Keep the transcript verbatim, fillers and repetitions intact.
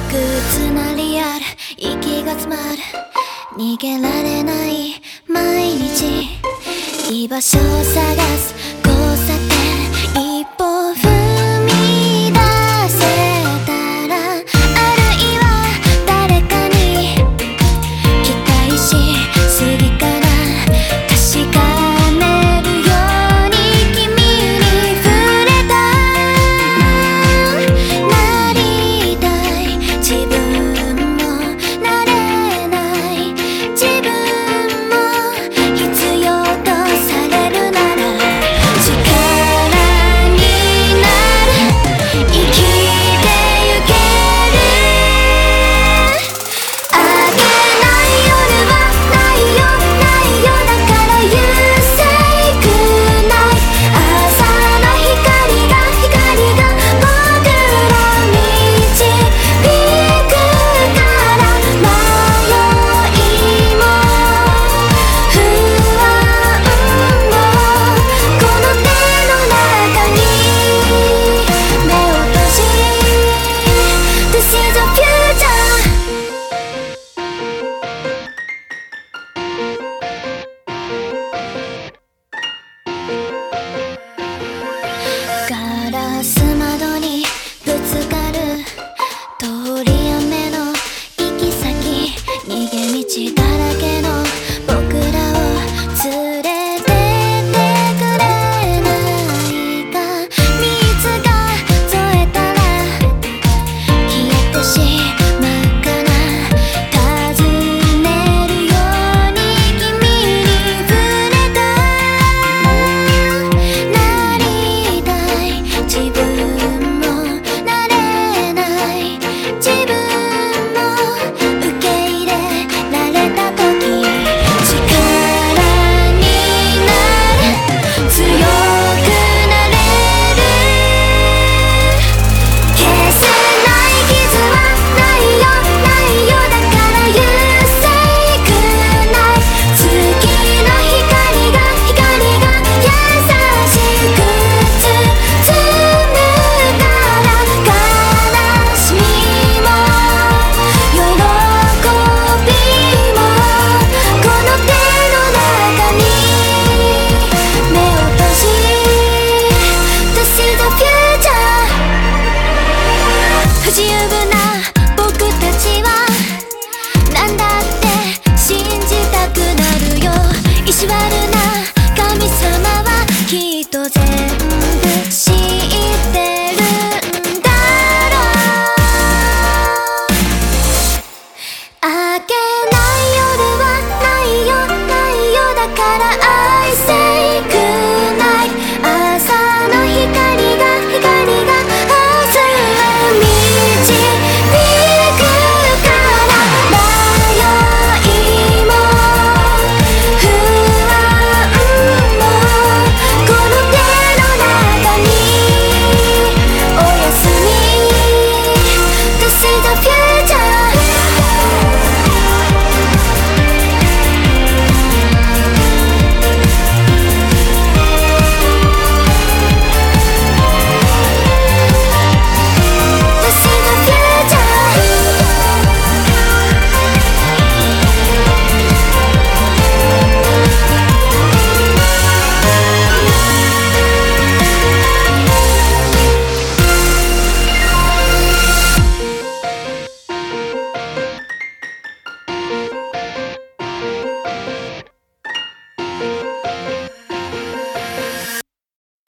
くつなリアル、息が詰まる、逃げられない毎日、居場所を探す交差点、一歩踏み出せたら、あるいは誰かに期待しすぎたら、確かめるように君に触れた。なりたい自分もなれない自分も必要とされるなら、力になる、生きてゆける。あげない夜はないよないよ、だから You say good night。 朝の光が光が僕ら導くから、迷いも不安もこの手の中に目を閉じ、 This is the future。 ガラス窓にぶつかる通り雨の行き先、逃げ道だらけの僕らを連れてってくれないか。水が添えたら消えてしまうかな。尋ねるように君に触れた。なりたい自分もなれない自分も受け入れられた時、力になる、強くなれる。消せない傷はないよないよ、だから You say good night。 月の光が光が優しく包むから、悲しみも喜びもこの手の中に目を閉じ、 This is the future。 不自由な